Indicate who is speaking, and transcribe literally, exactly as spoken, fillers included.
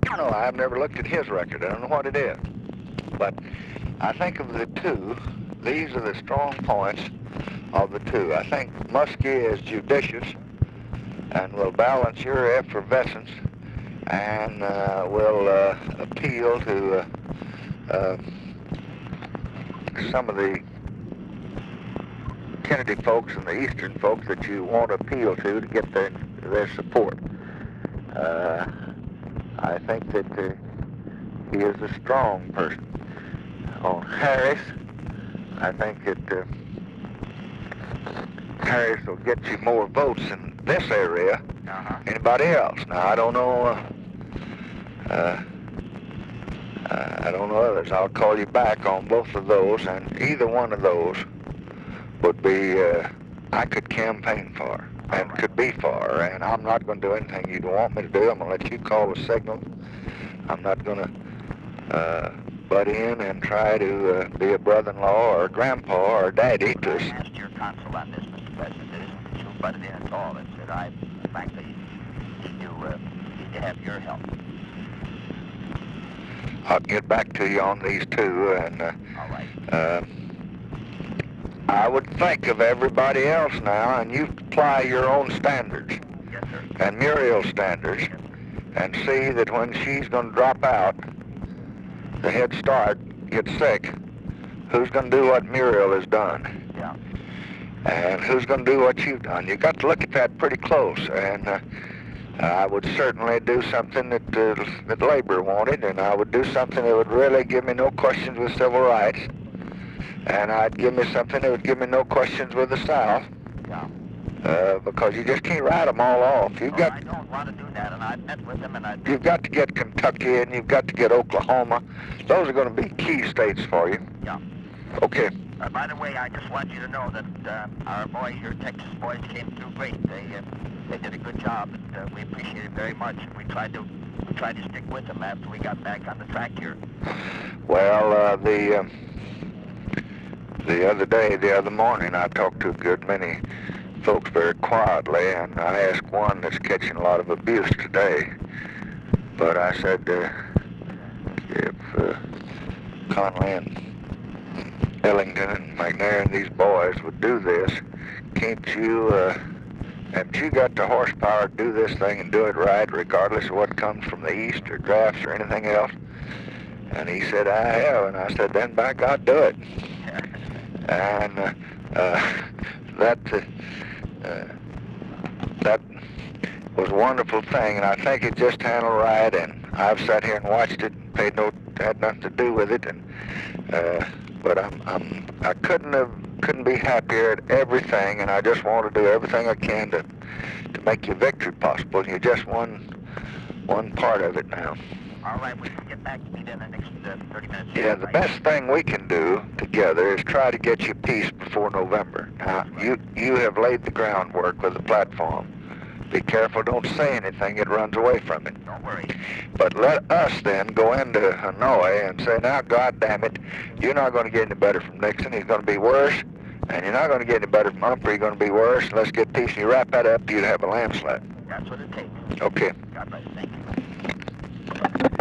Speaker 1: No, I've never looked at his record. I don't know what it is. But I think of the two, these are the strong points of the two. I think Muskie is judicious and will balance your effervescence and uh, will uh, appeal to uh, uh, some of the Kennedy folks and the Eastern folks that you want to appeal to to get their, their support. Uh, I think that uh, he is a strong person. On Harris, I think that uh, Harris will get you more votes in this area than uh-huh. anybody else. Now, I don't know, uh, uh, I don't know others. I'll call you back on both of those, and either one of those would be, uh, I could campaign for, and right. could be for, and I'm not going to do anything you don't want me to do. I'm going to let you call the signal. I'm not going to uh, butt in and try to uh, be a brother-in-law or a grandpa or a daddy to us.
Speaker 2: I asked your counsel on this, Mister President. It isn't that you butted in at all. It's that I, frankly, need to, uh, need to have your help.
Speaker 1: I'll get back to you on these two, and uh,
Speaker 2: all right.
Speaker 1: uh, I would think of everybody else now, and you apply your own standards.
Speaker 2: Yes, sir.
Speaker 1: And Muriel's standards,
Speaker 2: yes.
Speaker 1: and see that when she's going to drop out, the Head Start gets sick, who's going to do what Muriel has done?
Speaker 2: Yeah.
Speaker 1: And who's going to do what you've done? You've got to look at that pretty close, and uh, I would certainly do something that, uh, that Labor wanted, and I would do something that would really give me no questions with civil rights, and I'd give me something that would give me no questions with the South.
Speaker 2: Yeah.
Speaker 1: Uh, because you just can't write them all off. You've
Speaker 2: oh,
Speaker 1: got.
Speaker 2: I don't want to do that, and I've met with them, and I.
Speaker 1: You've got to get Kentucky, and you've got to get Oklahoma. Those are going to be key states for you.
Speaker 2: Yeah.
Speaker 1: Okay.
Speaker 2: Uh, by the way, I just want you to know that uh, our boys, your Texas boys, came through great. They uh, they did a good job, and uh, we appreciate it very much. And we tried to we tried to stick with them after we got back on the track here.
Speaker 1: Well, uh, the uh, the other day, the other morning, I talked to a good many folks very quietly, and I asked one that's catching a lot of abuse today. But I said, uh, if uh, Connally and Ellington and McNair and these boys would do this, can't you, uh, haven't you got the horsepower to do this thing and do it right, regardless of what comes from the East or drafts or anything else? And he said, I have. And I said, then by God, do it. And uh, uh, that... Uh, Uh, that was a wonderful thing, and I think it just handled right, and I've sat here and watched it and paid no, had nothing to do with it, and uh, but I'm, I'm, I couldn't have, couldn't be happier at everything, and I just want to do everything I can to, to make your victory possible, and you're just one, one part of it now.
Speaker 2: All right, we can get back to me then in the next uh, thirty minutes.
Speaker 1: Yeah, the best thing we can do together is try to get you peace before November. Now, you you have laid the groundwork with the platform. Be careful, don't say anything that runs away from it.
Speaker 2: Don't worry.
Speaker 1: But let us then go into Hanoi and say, now, God damn it, you're not going to get any better from Nixon. He's going to be worse. And you're not going to get any better from Humphrey. You're going to be worse. Let's get peace. And you wrap that up, you'd have a landslide.
Speaker 2: That's what it takes.
Speaker 1: Okay.
Speaker 2: God bless. Thank you.